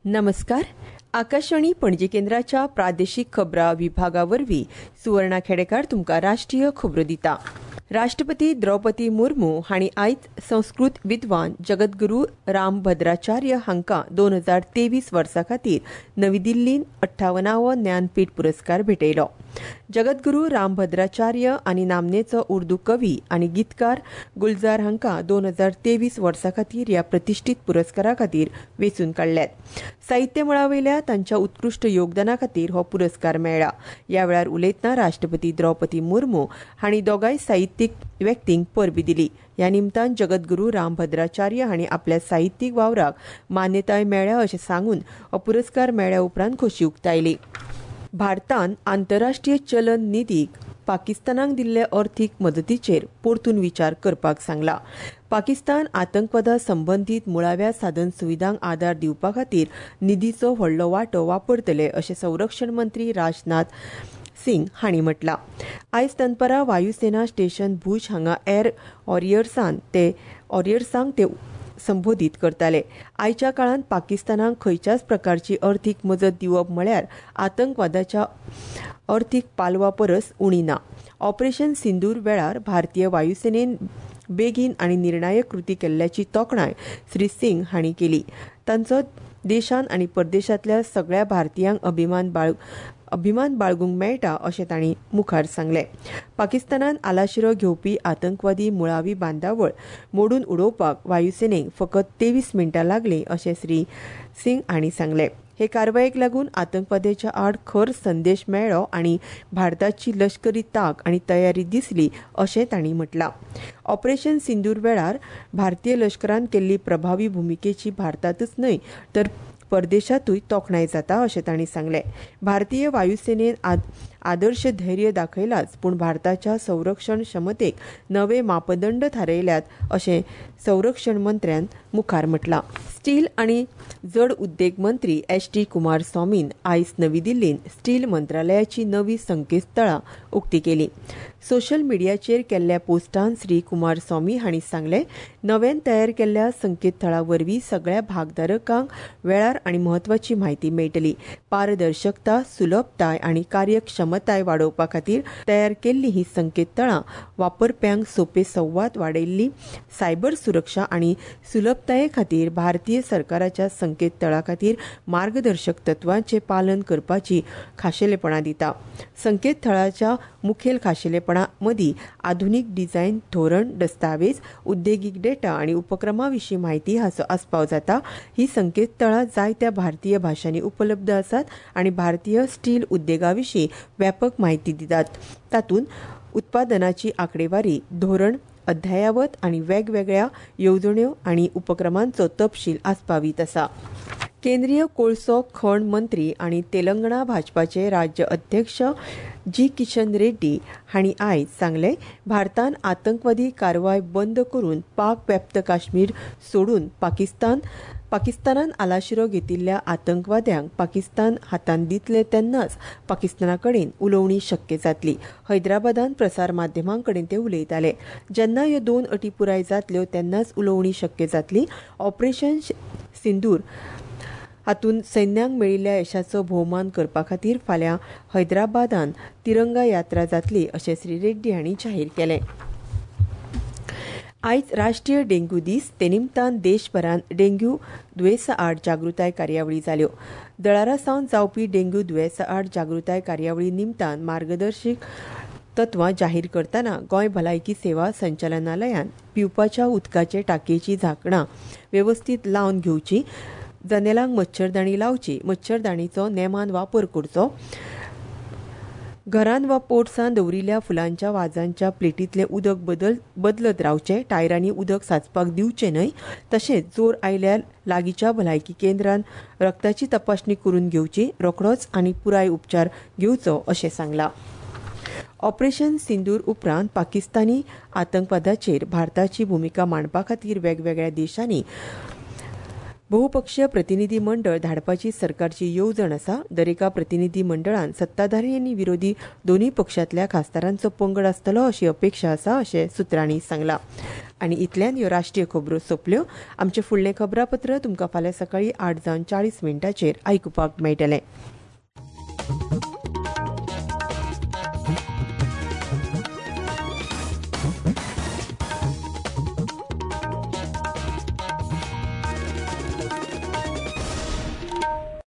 नमस्कार. आकाशवाणी पणजी केंद्राच्या प्रादेशीक खबरां विभागावरवीं सुवर्णा खेडेकार तुमकां राष्ट्रीय खबरो दिता. राष्ट्रपती द्रौपदी मुर्मू हांणी आयज संस्कृत विद्वान जगद्गुरू रामभद्राचार्य हांकां 2023 वर्सा खातीर नवी दिल्लींत 58वो ज्ञानपीठ पुरस्कार भेटयलो. जगद्गुरू रामभद्राचार्य आनी नामनेचो उर्दू कवी आनी गीतकार गुलजार हांकां 2023 वर्सा खातीर ह्या प्रतिश्ठीत पुरस्कारा खातीर वेंचून काडल्यात. साहित्य मळावेल्या तांच्या उत्कृश्ट योगदाना खातीर हो पुरस्कार मेळ्ळा. ह्या वेळार उलयतना राष्ट्रपती द्रौपदी मुर्मू हांणी दोगांय साहित्यीक व्यक्तींक परबीं दिली. ह्या निमतान जगद्गुरू रामभद्राचार्य हांणी आपल्या साहित्यीक वावराक मान्यताय मेळ्ळ्या अशें सांगून हो पुरस्कार मेळ्ळ्या उपरांत खोशी उक्तायली. भारतान आंतरराष्ट्रीय चलन निधीक पाकिस्तानाक दिल्ले अर्थीक मदतीचेर परतून विचार करपाक सांगला. पाकिस्तान आतंकवादा संबंदीत मुळाव्या साधन सुविधांक आदार दिवपा खातीर निधीचो व्हडलो वांटो वापरतले अशें संरक्षण मंत्री राजनाथ सिंग हांणी म्हटलां. आयज दनपारां वायुसेना स्टेशन भूज हांगा एर ऑरियर्सांक ते संबोधीत करताले. आयच्या काळांत पाकिस्तानाक खंयच्याच प्रकारची अर्थीक मजत दिवप म्हळ्यार आतंकवादाच्या अर्थीक पालवा परस उणी ना. ऑपरेशन सिंदूर वेळार भारतीय वायुसेनेन बेगीन आनी निर्णायक कृती केल्ल्याची तोखणाय श्री सिंग हांणी केली. तांचो देशांत आनी परदेशांतल्या सगळ्या भारतीयांक अभिमान बाळगूंक मेळटा अशें तांणी मुखार सांगलें. पाकिस्तानान आलाशिरो घेवपी आतंकवादी मुळावी बांदावळ मोडून उडोवपाक वायुसेनेक फकत 23 मिण्टां लागलीं अशें श्री सिंग हांणी सांगलें. हे कारवायेक लागून आतंकवादाच्या आड खर संदेश मेळ्ळो आनी भारताची लश्करी तांक आनी तयारी दिसली अशें तांणी म्हटलां. ऑपरेशन सिंदूर वेळार भारतीय लश्करान केल्ली प्रभावी भुमिकेची भारतांतच न्हय तर परदेशांतूय तोखणाय जाता अशें तांणी सांगलें. भारतीय वायुसेनेन आदर्श धैर्य दाखयलाच पूण भारताच्या संरक्षण क्षमतेक नवे मापदंड थारायल्यात अशें संरक्षण मंत्र्यान मुखार म्हटलां. स्टील आनी जड उद्देग मंत्री एच.डी. कुमारस्वामीन आयज नवी दिल्लींत स्टील मंत्रालयाची नवी संकेतथळां उक्ती केली. सोशल मिडियाचेर केल्ल्या पोस्टान श्री कुमारस्वामी हांणी सांगलें, नव्यान तयार केल्ल्या संकेतथळा वरवीं सगळ्या भागधारकांक वेळार आनी म्हत्वाची म्हायती मेळटली. पारदर्शकता, सुलभताय आनी कार्यक्षमताय वाडोवपा खातीर तयार केल्ली ही संकेतथळां वापरप्यांक सोपे संवाद, वाडयल्ली सायबर सुरक्षा आनी सुलभताये खातीर भारतीय सरकाराच्या संकेतथळा खातीर मार्गदर्शक तत्वांचें पालन करपाची खाशेलेपणां दिता. संकेतथळाच्या मुखेल खाशेलेपणां मदीं आधुनीक डिझायन, धोरण, दस्तावेज, उद्देगीक डेटा आनी उपक्रमां विशीं म्हायती हाचो आस्पाव जाता. ही संकेतथळां जायत्या भारतीय भाशांनी उपलब्ध आसात आनी भारतीय स्टील उद्देगा विशीं व्यापक म्हायती दितात. तातूंत उत्पादनाची आंकडेवारी, धोरण, अध्यायावत आनी वेगवेगळ्या येवजण्यो आनी उपक्रमांचो तपशील आस्पावीत आसा. केंद्रीय कोळसो खण मंत्री आनी तेलंगणा भाजपाचे राज्य अध्यक्ष जी. किशन रेड्डी हांणी आयज सांगलें, भारतान आतंकवादी कारवाय बंद करून पाक व्याप्त काश्मीर सोडून पाकिस्तानान आलाशिरो घेतिल्ल्या आतंकवाद्यांक पाकिस्तान हातांत दितले तेन्नाच पाकिस्ताना कडेन उलोवणी शक्य जातली. हैदराबादान प्रसार माध्यमां कडेन ते उलयताले. जेन्ना ह्यो 2 अटी पुराय जातल्यो तेन्नाच उलोवणी शक्य जातली. ऑपरेशन सिंदूर हातूंत सैन्यांक मेळिल्ल्या यशाचो भोवमान करपा खातीर फाल्यां हैदराबादान तिरंगा यात्रा जातली अशें श्री रेड्डी हांणी जाहीर केलें. आयज राष्ट्रीय डेंग्यू दीस. ते निमतान देशभरांत डेंग्यू दुयेंसा आड जागृताय कार्यावळी जाल्यो. दळारा सावन जावपी डेंग्यू दुयेंसा आड जागृताय कार्यावळी निमतान मार्गदर्शक तत्वां जाहीर करतना गोंय भलायकी सेवा संचालनालयान पिवपाच्या उदकाचे टाकयेची झांकणां वेवस्थीत लावन घेवची, जनेलांक मच्छरदाणी लावची, मच्छरदाणीचो नेमान वापर करचो, घरांत वा पोरसांत दवरिल्ल्या फुलांच्या वाजांच्या प्लेटींतलें उदक बदलत रावचें, टायरांनी उदक साचपाक दिवचें न्हय, तशेंच जोर आयल्यार लागींच्या भलायकी केंद्रांत रक्ताची तपासणी करून घेवची, रोखडोच आनी पुराय उपचार घेवचो अशें सांगलां. ऑपरेशन सिंदूर उपरांत पाकिस्तानी आतंकवादाचेर भारताची भुमिका मांडपा खातीर वेगवेगळ्या देशांनी बहुपक्षीय प्रतिनिधी मंडळ धाडपाची सरकारची येवजण आसा. दरेका प्रतिनिधी मंडळान सत्ताधारी आनी विरोधी दोनूय पक्षांतल्या खासदारांचो पंगड आसतलो अशी अपेक्षा आसा अशें सुत्रांनी सांगलां. आनी इतल्यान ह्यो राष्ट्रीय खबरो सोंपल्यो. आमचे फुडलें खबरापत्र तुमकां फाल्यां सकाळीं 8:40 आयकुपाक मेळटलें.